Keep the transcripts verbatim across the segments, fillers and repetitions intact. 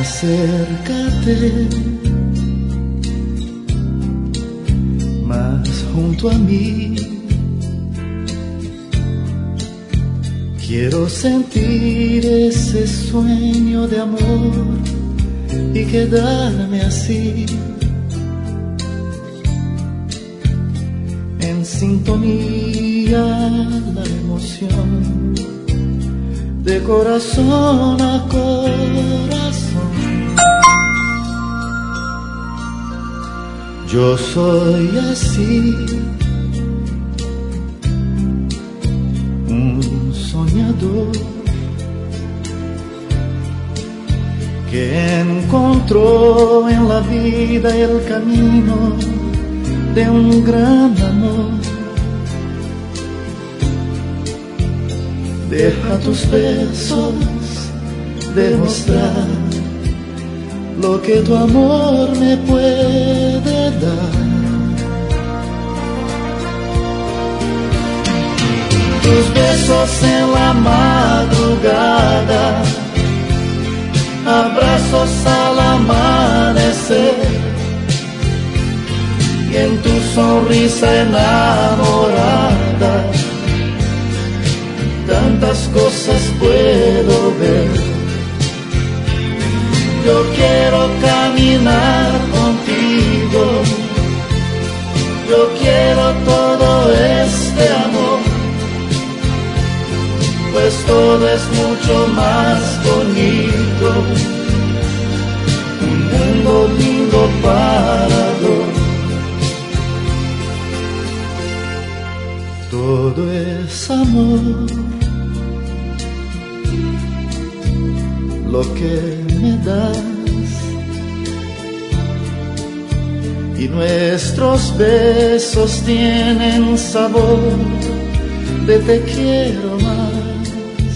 Acércate más junto a mí. Quiero sentir ese sueño de amor y quedarme así, en sintonía, la emoción de corazón a corazón. Yo soy así, un soñador que encontró en la vida el camino de un gran amor. Deja tus besos demostrar lo que tu amor me puede dar. Tus besos en la madrugada, abrazos al amanecer, y en tu sonrisa enamorada tantas cosas puedo ver. Yo quiero caminar contigo, yo quiero todo este amor, pues todo es mucho más bonito, un mundo lindo para dos. Todo es amor, lo que me das, y nuestros besos tienen sabor de te quiero más,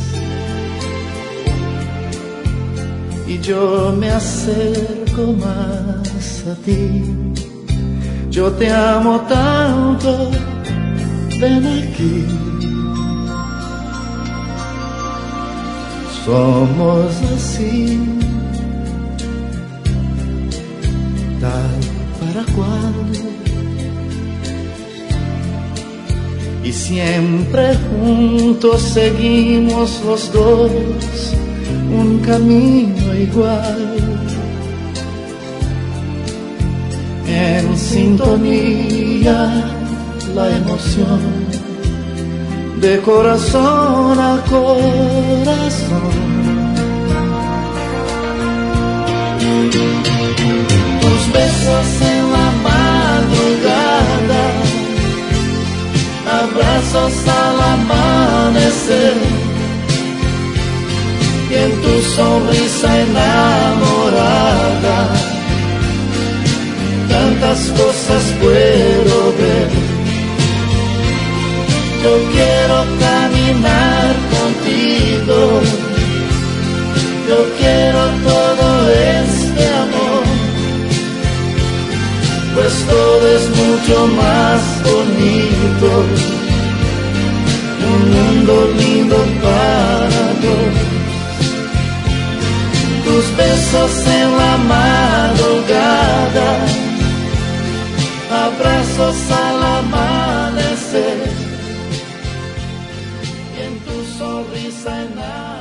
y yo me acerco más a ti. Yo te amo tanto, ven aquí. Somos así, tal para cual, y siempre juntos seguimos los dos un camino igual, en sintonía, la emoción de corazón a corazón. Tus besos en la madrugada, abrazos al amanecer, y en tu sonrisa enamorada tantas cosas puedo ver. Yo quiero caminar contigo, yo quiero todo este amor, pues todo es mucho más bonito, un mundo lindo para dos. Tus besos en la madrugada, abrazos al amanecer, sonrisa en nada.